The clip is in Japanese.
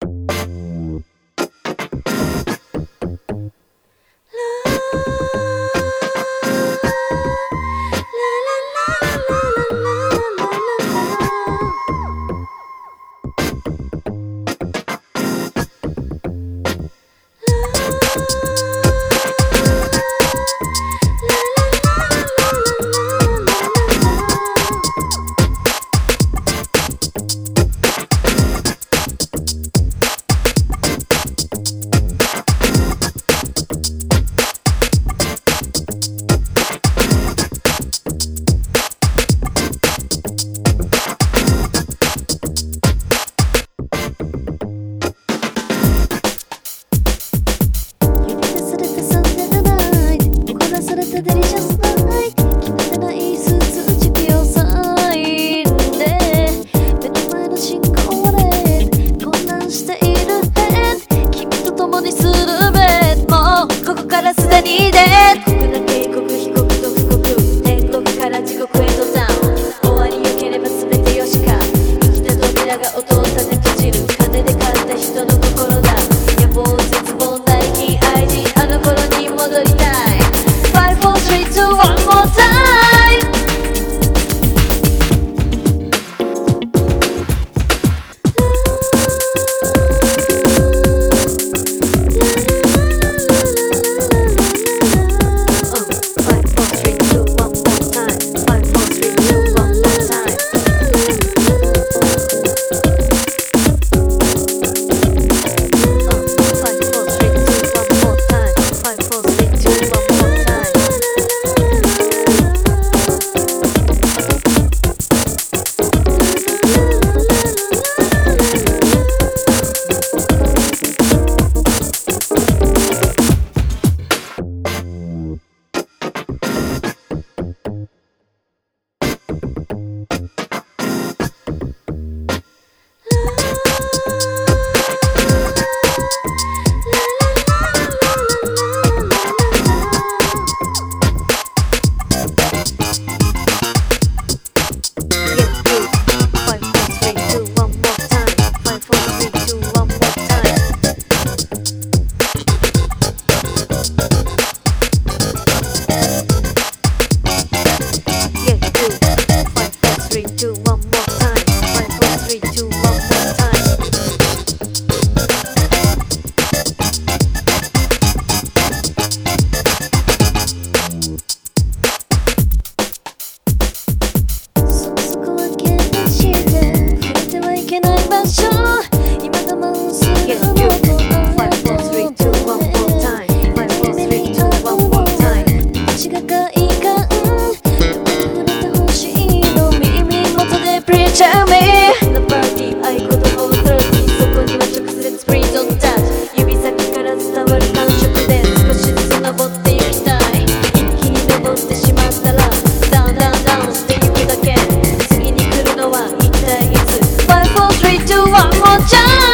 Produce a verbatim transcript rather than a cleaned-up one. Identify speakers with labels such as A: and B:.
A: Delicious night 決めてない数値軸をサインで目の前の信号で混乱している変君と共にするベッドもうここからすでにデッド酷な警告被告と不告天国から地獄へとダウン終わりよければ全てよしか生きた扉が音を立て閉じる金で買った人の心だ野望絶望大金愛人あの頃に戻りたいFive, four, three, two, one more time. Five, four, three, two, one more time. Five, four, three, two, one more time. Five, four, three, two, one more time. Five, four, three, two, one more time. Tell me The party 合言葉をさらにそこには直接 Please don't touch 指先から伝わる感触で少しずつ登っていきたい一気に登ってしまったらダウンダウンダウンしていくだけ次に来るのは一体いつ Five, four, three, two, one more time